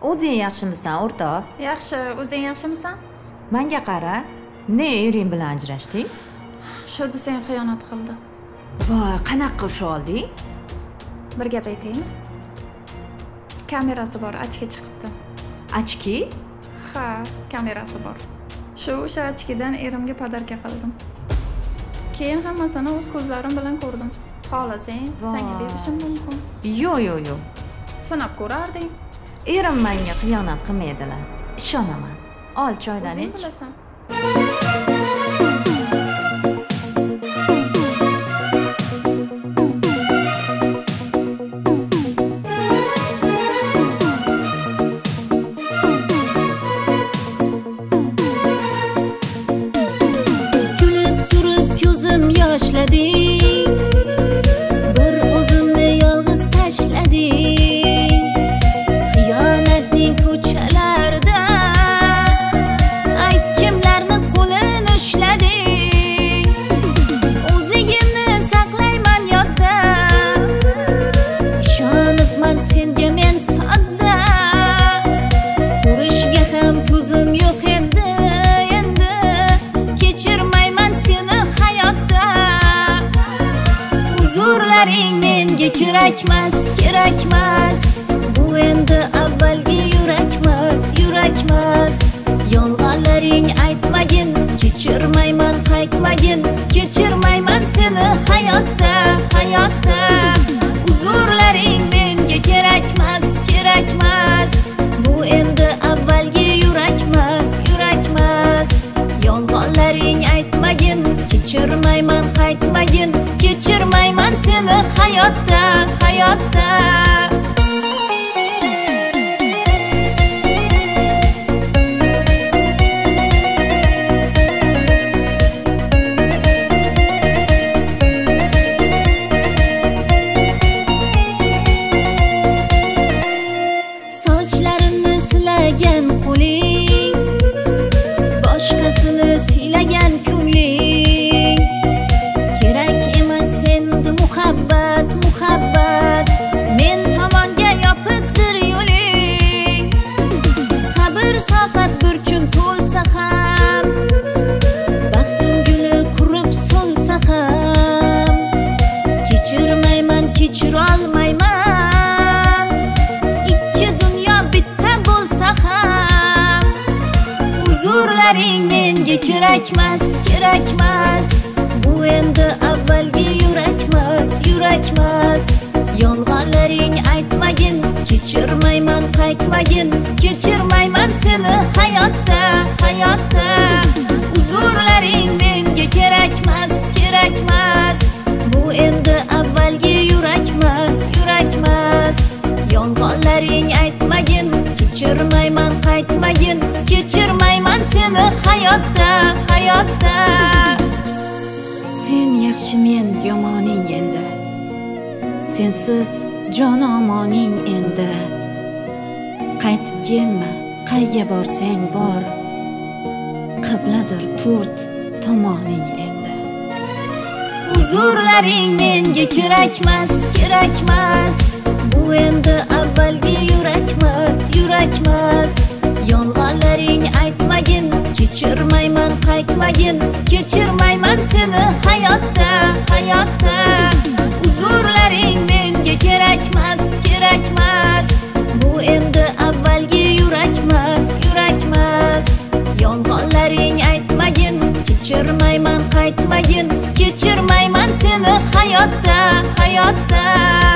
O'zing yaxshimisan, o'rtoq? Yaxshi, o'zing yaxshimisan? Menga qara. Ne ering bilan ajrashding? Shu desang xiyonat qildi. Voy, qanaqa ush olding? Bir gap aytaymi? Kamerasi bor, achka chiqibdi. Achki? Ha, kamerasi bor. O'sha achkidan erimga podarka qildim. Keyin hammasini o'z ko'zlarim bilan ko'rdim. Xohlasang, senga berishim mumkin. Yo'q. Sinab ko'rarding. Erim menga xiyonat qilmaydilar. Ishonaman. Ol choydan ich. O'zing bilasan. Kulib turib ko'zim yoshlading, bir o'zimni yolg'iz tashlading. Xiyonatning ko'chalarida ayt kimlarni qo'lini ushlading. O'zligimni saqlayman yodda, ishonibman senga men sodda. Ko'rishga ham ko'zim yo'q endi, kechirmayman seni hayotda. Uzrlaring menga kerakmas. Bu endi avvalgi yurakmas. Yolg'onlaring aytmagin, kechirmayman qaytmagin. Kechirmayman seni hayotda. Uzrlaring menga kerakmas. Bu endi avvalgi yurakmas. Yolg'onlaring aytmagin, kechirmayman qaytmagin. Kechirmayman seni hayotda. Sochlarimni silagan qo'ling, boshqasini siylagan ko'ngling. Kerak emas senga muhabbat. Men tomonga yopiqdir yo'ling. Sabr toqat bir kun to'lsa ham, baxtim guli qurib solsa ham. Kechirmayman, kechirolmayman. Ikki dunyo bitta bo'lsa ham. Uzrlaring menga kerakmas. Bu endi avvalgi yurakmas. Yolg'onlaring aytmagin, kechirmayman qaytmagin. Kechirmayman seni hayotda. Uzrlaring menga kerakmas. Bu endi avvalgi yurakmas. Yolg'onlaring aytmagin, kechirmayman qaytmagin. Kechirmayman seni hayotda. Sen yaxshi, men yomoning endi. Sensiz jon omoning endi. Qaytib kelma, qayga borsang bor. Qibladir to'rt tomoning endi. Uzrlaring menga kerakmas. Bu endi avvalgi yurakmas. Yolg'onlaring aytmagin, kechirmayman qaytmagin. Kechirmayman seni hayotda. Uzrlaring menga kerakmas. Bu endi avvalgi yurakmas. Yolg'onlaring aytmagin, kechirmayman qaytmagin. Kechirmayman seni hayotda.